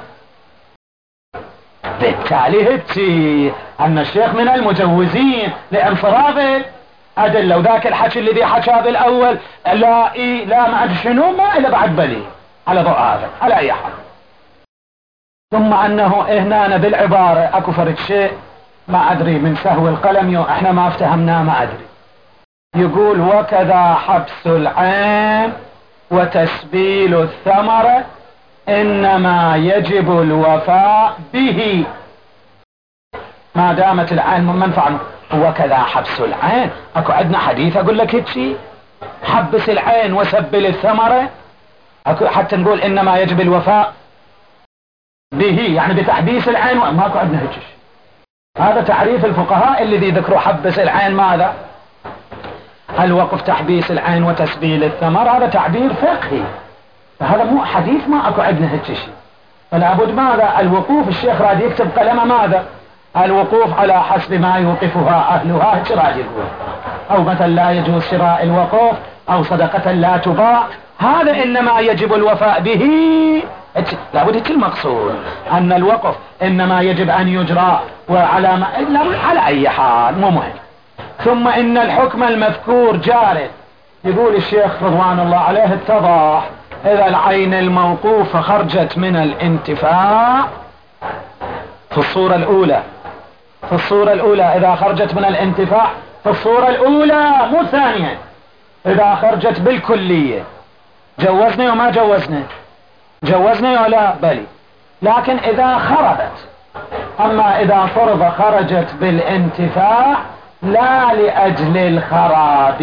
بالتالي هبتي أن الشيخ من المجوزين لانصراف الأدلة. وذاك الحكي الذي حكى بالأول لا إي لا ما أدري شنو ما إلا بعد بلي على ضوء هذا على أي حال. ثم أنه هنا بالعبارة أكو فرد شيء ما أدري من سهو القلم احنا ما افتهمناه ما أدري. يقول وكذا حبس العين وتسبيل الثمرة إنما يجب الوفاء به ما دامت العين منفعة. وكذا حبس العين اكو عندنا حديث اقول لك هيك حبس العين وسبل الثمرة اكو حتى نقول انما يجب الوفاء به يعني بتحبيس العين ماكو عندنا هيك. هذا تعريف الفقهاء الذي ذكروا حبس العين ماذا؟ الوقف تحبيس العين وتسبيل الثمر، هذا تعبير فقهي. فهذا مو حديث ما اكو عندنا هيك شيء. فلا بد ماذا؟ الوقوف الشيخ راد يكتب قلمه ماذا؟ الوقوف على حسب ما يوقفها اهلها هيك راد يقول. او مثلا لا يجوز شراء الوقوف او صدقة لا تباع، هذا انما يجب الوفاء به. لا بد هيك المقصود ان الوقف انما يجب ان يجرى وعلى ما على اي حال مو مهم. ثم ان الحكم المذكور جار. يقول الشيخ رضوان الله عليه اتضح اذا العين الموقوفة خرجت من الانتفاع في الصورة الاولى في الصورة الاولى اذا خرجت من الانتفاع في الصورة الاولى مو الثانية، اذا خرجت بالكلية جوزنا وما جوزنا جوزنا ولا بلي. لكن اذا خرجت، اما اذا فرض خرجت بالانتفاع لا لأجل الخراب،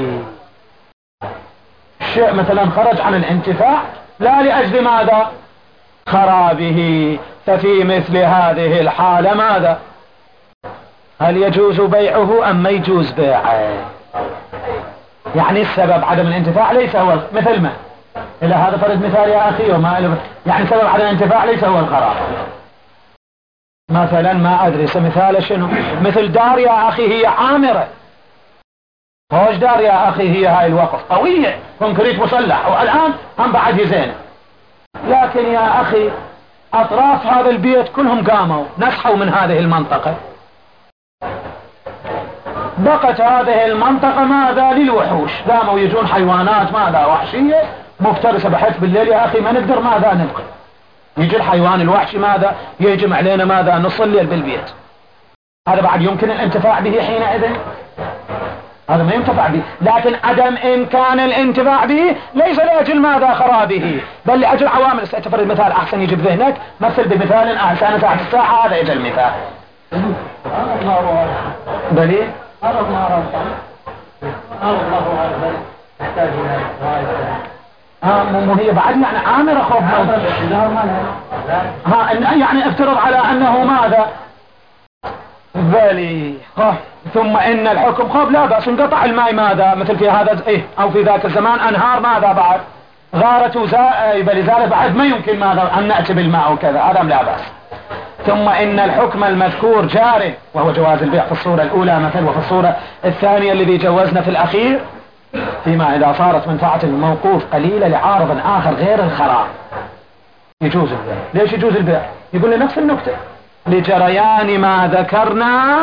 شيء مثلا خرج عن الانتفاع لا لأجل ماذا؟ خرابه. ففي مثل هذه الحالة ماذا؟ هل يجوز بيعه أم ما يجوز بيعه؟ يعني السبب عدم الانتفاع ليس هو مثل ما إلى هذا فرض مثال يا أخي وما يعني سبب عدم الانتفاع ليس هو الخراب. مثلا ما أدري مثال شنو؟ مثل دار يا أخي هي عامرة، فوش دار يا أخي هي هاي الوقف قوية كونكريت مسلح والآن هم بعد زينة، لكن يا أخي أطراف هذا البيت كلهم قاموا نسحوا من هذه المنطقة، بقت هذه المنطقة ماذا؟ للوحوش، قاموا يجون حيوانات ماذا؟ وحشية مفترسة بحيث بالليل يا أخي ما نقدر ماذا نبقى. يجي الحيوان الوحشي ماذا يهجم علينا ماذا نص الليل بالبيت، هذا بعد يمكن الانتفاع به حينئذ؟ هذا ما ينتفع به. لكن عدم إمكان الانتفاع به ليس لأجل ماذا خرابه، بل لأجل عوامل. سأتفرد مثال أحسن يجب ذهنك، مثل بمثال أحسن ساعة الساعة، هذا إذا المثال بلي ها مو هي بعد يعني عامر خوف ها يعني افترض على أنه ماذا بلي ثم إن الحكم خوف لا بأس انقطع الماء ماذا مثل في هذا إيه أو في ذاك الزمان أنهار ماذا بعد غارت وزا بل زالت بعد ما يمكن ماذا أن نأتي بالماء وكذا، هذا لا بأس. ثم إن الحكم المذكور جار وهو جواز البيع في الصورة الأولى مثل، وفي الصورة الثانية الذي جوزنا في الأخير فيما إذا صارت منفعة الموقوف قليلة لعارض آخر غير الخراب يجوز البيع. ليش يجوز البيع؟ يقول لي نفس النكتة، لجريان ما ذكرنا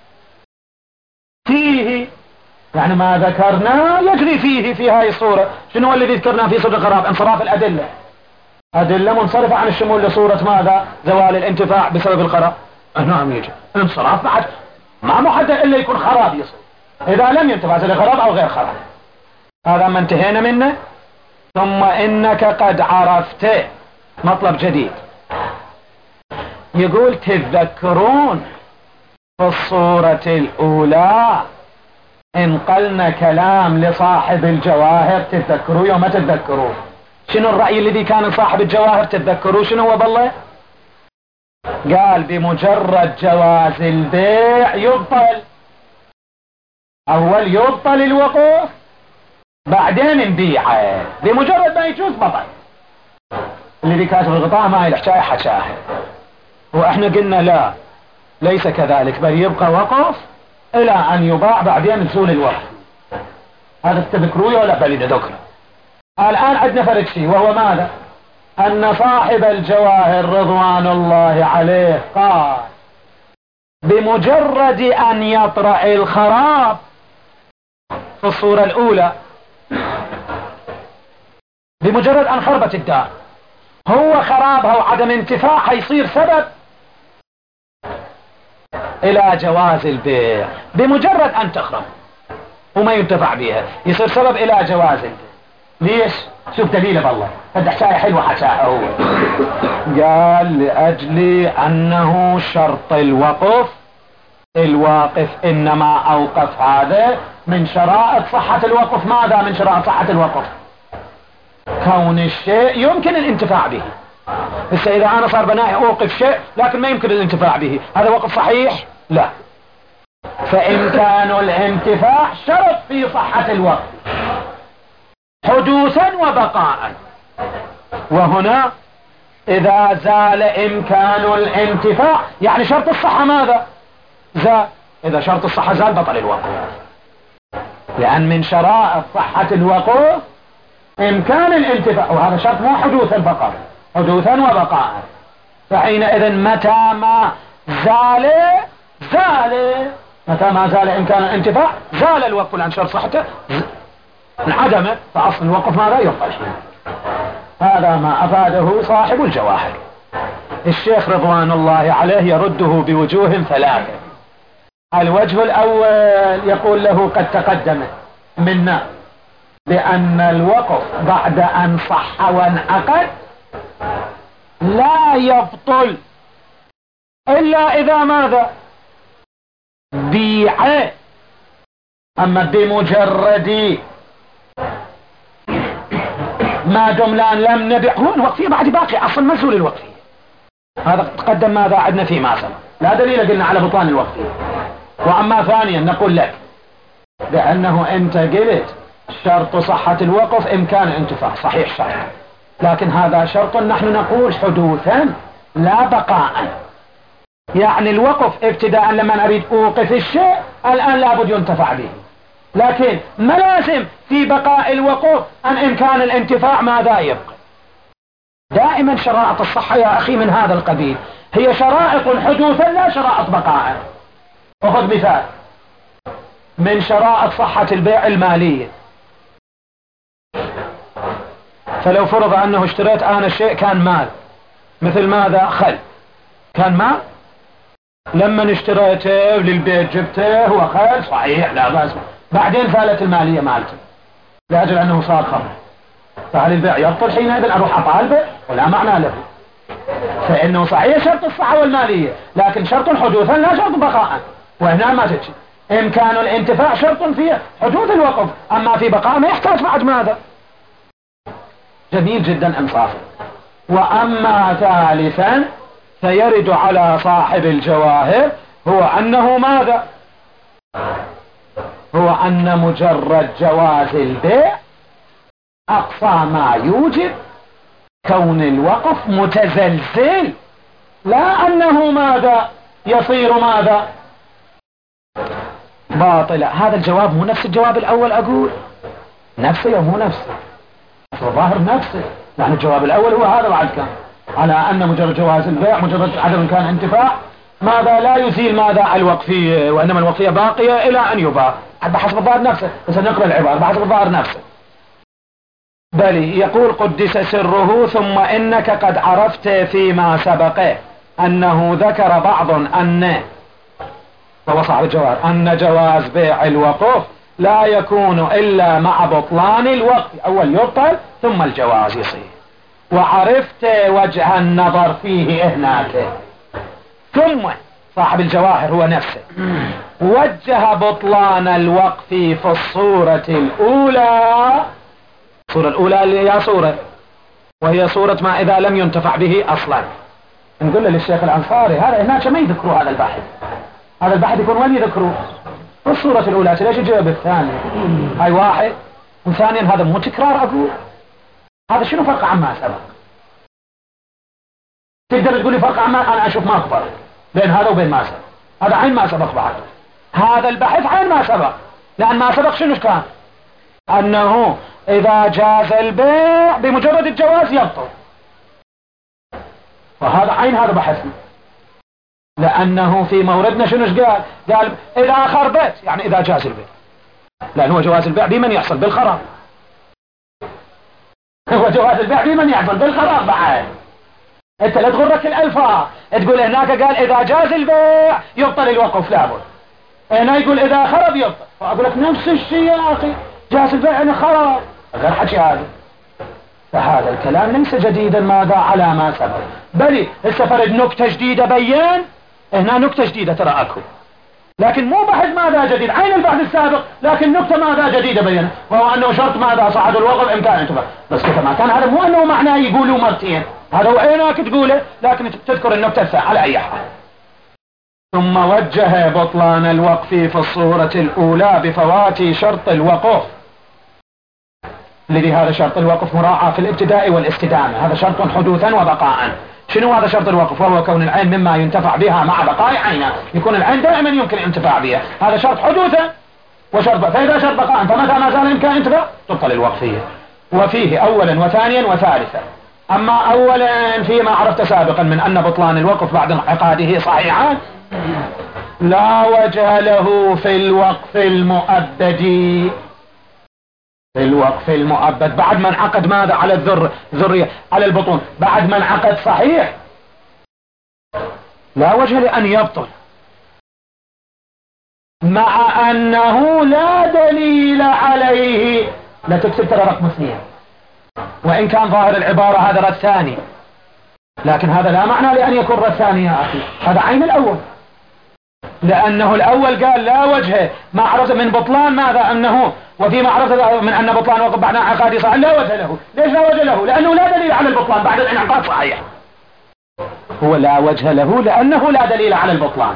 فيه، يعني ما ذكرنا يجري فيه في هذه الصورة. شنو الذي ذكرنا في صورة الخراب؟ انصراف الأدلة، أدلة منصرفة عن الشمول لصورة ماذا زوال الانتفاع بسبب الخراب. نعم يجي انصراف بعد ما محدد إلا يكون خراب يصير إذا لم ينتفع زي خراب أو غير خراب. هذا ما انتهينا منه. ثم إنك قد عرفت مطلب جديد، يقول تذكرون في الصورة الأولى انقلنا كلام لصاحب الجواهر، تتذكروا يوم تتذكروا شنو الرأي الذي كان صاحب الجواهر؟ تتذكروا شنو هو بالله؟ قال بمجرد جواز البيع يبطل، أول يبطل الوقوف بعدين نبيعه، بمجرد ما يجوز بطل. الذي كاتب الغطاء ما يلحشاه حشاه، وإحنا قلنا لا ليس كذلك، بل يبقى وقف إلى أن يباع بعدين نزول الوقف. هذا تذكروه ولا بل ذكره؟ الآن عندنا فرق شيء وهو ماذا؟ أن صاحب الجواهر رضوان الله عليه قال بمجرد أن يطرأ الخراب في الصورة الأولى، بمجرد أن خربت الدار هو خرابها وعدم انتفاعها يصير سبب إلى جواز البيع. بمجرد أن تخرب وما ينتفع بها يصير سبب إلى جواز البيع. ليش؟ شوف دليله بالله، هذا حكاية حلوة حكاها هو. قال لأجل أنه شرط الوقف، الواقف إنما أوقف هذا من شرائط صحة الوقف. ماذا من شرائط صحة الوقف؟ كون الشيء يمكن الانتفاع به. بس إذا أنا صار بنائي أوقف شيء لكن ما يمكن الانتفاع به، هذا وقف صحيح؟ لا. فإمكان الانتفاع شرط في صحة الوقف حدوثا وبقاء. وهنا إذا زال إمكان الانتفاع يعني شرط الصحة ماذا؟ زال. إذا شرط الصحة زال بطل الوقف، لأن من شرائط صحة الوقف إمكان الانتفاع، وهذا شرط مو حدوثا فقط، حدوثا وبقاء. فحينئذ متى ما زال زال متى ما زال إمكان الانتفاع زال الوقف، لأن شرط صحته انعدمت، فأصل الوقف ماذا يبطل. هذا ما أفاده صاحب الجواهر. الشيخ رضوان الله عليه يرده بوجوه ثلاثة. الوجه الأول يقول له قد تقدم منا بأن الوقف بعد أن صح وانعقد لا يبطل إلا إذا ماذا بيع. أما بمجرد ما دمنا لم نبيع، هو الوقفية بعد باقي أصل مزول الوقفية. هذا تقدم ماذا عندنا في ما سبق، لا دليل قلنا على بطلان الوقفية. وأما ثانيا نقول لك بأنه أنت قلت شرط صحة الوقف إمكان الانتفاع، صحيح شرط، لكن هذا شرط نحن نقول حدوثا لا بقاء. يعني الوقف ابتداء لما أريد أوقف الشيء الآن لابد ينتفع به، لكن ما لازم في بقاء الوقوف أن إمكان الانتفاع ماذا يبقى. دائما شرائط الصحة يا أخي من هذا القبيل، هي شرائط حدوثا لا شرائط بقاء. أخذ مثال من شرائط صحة البيع المالية، فلو فرض أنه اشتريت أنا شيء كان مال مثل ماذا؟ خل كان ماء، لما اشتريته للبيت جبته هو خل صحيح لا بأس، بعدين فالت المالية مالته لأجل أنه صار خمر، فهل البيع يبطل حينئذ أروح أطالبه ولا معنى له؟ فإنه صحيح شرط الصحة والمالية، لكن شرط حدوثا لا شرط بقاء، وهنا ما تجي إمكان الانتفاع شرط في حدوث الوقف، أما في بقاء ما يحتاج بعد ماذا. جميل جدا انصافا. وأما ثالثا فيرد على صاحب الجواهر هو أنه ماذا؟ هو أن مجرد جواز البيع أقصى ما يوجب كون الوقف متزلزل، لا أنه ماذا يصير ماذا باطلا. هذا الجواب مو نفس الجواب الأول، أقول نفسه مو نفسه، الظاهر نفسه، يعني الجواب الأول هو هذا بعد كان على أن مجرد جواز البيع مجرد عدم كان انتفاع ماذا لا يزيل ماذا الوقفية، وإنما الوقفية باقية إلى أن يباع بحسب الظاهر نفسه. بس نقرأ العبارة بحسب الظاهر نفسه. بل يقول قدس سره ثم إنك قد عرفت فيما سبق أنه ذكر بعض أن فهو صاحب الجواب أن جواز بيع الوقف لا يكون إلا مع بطلان الوقف، أول يبطل ثم الجواز يصير. وعرفت وجه النظر فيه هناك. ثم صاحب الجواهر هو نفسه وجه بطلان الوقف في الصورة الأولى. الصورة الأولى اللي هي صورة وهي صورة ما إذا لم ينتفع به أصلا. نقول للشيخ الأنصاري هذا هناك ما يذكروا هذا البحث، هذا البحث يكون وين يذكروه؟ في الصورة الأولى. ليش يجيب الثانية؟ هاي واحد، وثانيا هذا مو تكرار. أقول هذا شنو فرق عما سبق؟ تقدر تقول لي فرق عما؟ أنا أشوف ماكو فرق بين هذا وبين ما سبق. هذا عين ما سبق بعد، هذا البحث عين ما سبق، لأن ما سبق شنو كان؟ أنه إذا جاز البيع بمجرد الجواز يبطل، وهذا عين هذا بحثنا، لأنه في موردنا شنو قال؟ قال إذا خربت يعني إذا جاز البيع، لأن هو جواز البيع بمن يحصل؟ بالخراب. هو جواز البيع بمن يحصل؟ بالخراب. بعد انت لا تغرك الألفاظ، تقول هناك قال إذا جاز البيع يبطل الوقف لابد، هنا يقول إذا خرب يبطل. فأقول لك نفس الشيء يا أخي، جاز البيع يعني خرب، غير حكي هذا. فهذا الكلام ليس جديدا ماذا على ما سبق، بل استفرد نكتة جديدة بيان هنا نكتة جديدة ترى أكو، لكن مو بحث ماذا جديد عين البحث السابق، لكن نكتة ماذا جديدة بينه، وهو أنه شرط ماذا صعد الوقف إمكان انتبه. بس كده ما كان هذا مو أنه معناه يقولوا مرتين، هذا هو عينك تقوله، لكن تذكر النكتة الثانية على أي حال. ثم وجه بطلان الوقف في الصورة الأولى بفوات شرط الوقف، الذي هذا شرط الوقف مراعاة في الابتداء والاستدامة، هذا شرط حدوثا وبقاء. شنو هذا شرط الوقف؟ وهو كون العين مما ينتفع بها مع بقاء عينه، يكون العين دائما يمكن الانتفاع بها، هذا شرط حدوثا وشرط بقاء. فإذا شرط بقاء فمتى ما زال إمكان انتفاع تبطل الوقفية. وفيه أولا وثانيا وثالثا. أما أولا فيما عرفت سابقا من أن بطلان الوقف بعد انعقاده صحيحان لا وجه له في الوقف المؤبد، في الوقف المؤبد بعد ما انعقد ماذا على الذر ذرية على البطون، بعد ما انعقد صحيح لا وجه لأن يبطل، مع أنه لا دليل عليه. لا تكتب ترى رقم اثنين، وإن كان ظاهر العبارة هذا رد ثاني، لكن هذا لا معنى لأن يكون رد ثاني يا أخي، هذا عين الأول، لأنه الأول قال لا وجه ما عرفت من بطلان ماذا أنه، وفيما عرفت من أن بطلان وقف بعد انعقاد صحيح لا وجه له. ليش لا وجه له؟ لأنه لا دليل على البطلان بعد الانعقاد صحيح. هو لا وجه له لأنه لا دليل على البطلان،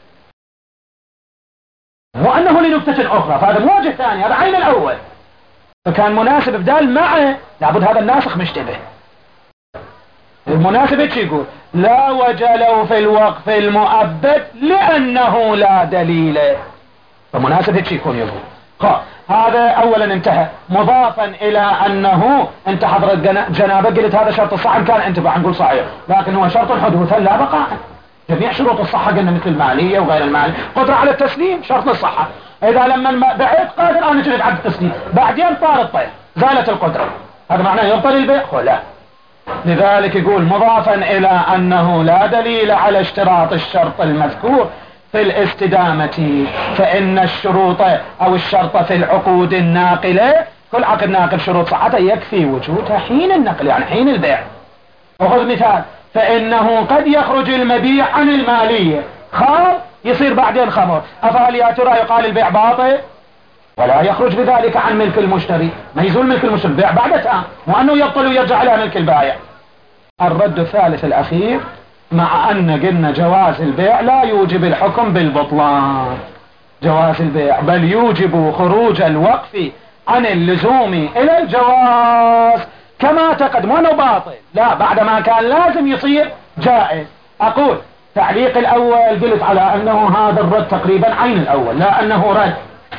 وأنه لنكتة أخرى، فهذا مو وجه ثاني، هذا عين الأول، فكان مناسب بدال معه. لابد هذا الناسخ مشتبه، المناسب ايش يقول؟ لا وجه له في الوقف المؤبد لأنه لا دليل، فمناسب ايش يكون يقول؟ خلاص هذا أولا انتهى، مضافا إلى أنه انت حضرت جنابه قلت هذا شرط الصحة كان انتبه نقول صحيح، لكن هو شرط حدوثا لا بقاء. جميع شروط الصحة قلنا مثل المالية وغير المالية، قدرة على التسليم شرط الصحة، إذا لما بعت قادر أنا جريت على التسليم بعدين طار الطير زالت القدرة، هذا معناه يبطل البيع؟ لا، لذلك يقول مضافا إلى أنه لا دليل على اشتراط الشرط المذكور في الاستدامة، فإن الشروط أو الشرط في العقود الناقلة، كل عقد ناقل شروط صحته يكفي وجودها حين النقل، يعني حين البيع. وخذ مثال، فإنه قد يخرج المبيع عن المالية، خار يصير بعدين خمر، أفهل يا ترى يقال البيع باطل؟ ولا يخرج بذلك عن ملك المشتري، ما يزول ملك المشتري، البيع بعد تام، وأنه يبطل ويرجع إلى ملك البائع. الرد الثالث الأخير، مع أن قلنا جواز البيع لا يوجب الحكم بالبطلان، جواز البيع بل يوجب خروج الوقف عن اللزوم إلى الجواز كما تقدم، وأنه باطل، لا بعدما كان لازم يصير جائز. أقول تعليق الأول قلت على أنه هذا الرد تقريبا عين الأول، لا أنه رد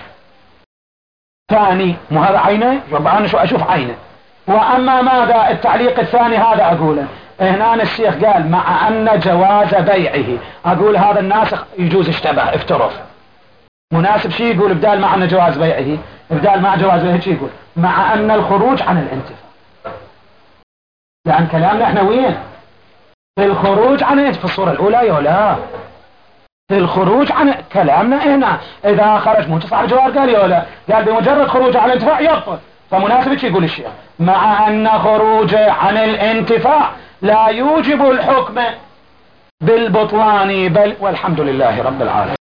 ثاني، مو هذا عينه، يبقى أنا شو أشوف عينه. وأما ماذا التعليق الثاني هذا أقوله، هنا الشيخ قال مع أن جواز بيعه، أقول هذا الناسخ يجوز اشتبه افترض، مناسب شيء يقول بدال مع أن جواز بيعه، بدال مع جواز بيعه شيء يقول مع أن الخروج عن الانتفاع، لأن كلامنا احنا وين في الخروج عن الانتفاع في الصورة الأولى يا لا، في الخروج عن كلامنا هنا إذا خرج منتصف على الجوار قال يا لا، قال بمجرد خروج عن الانتفاع يبطل، فمناسب شيء يقول الشيخ مع أن خروج عن الانتفاع لا يوجب الحكم بالبطلان بل، والحمد لله رب العالمين.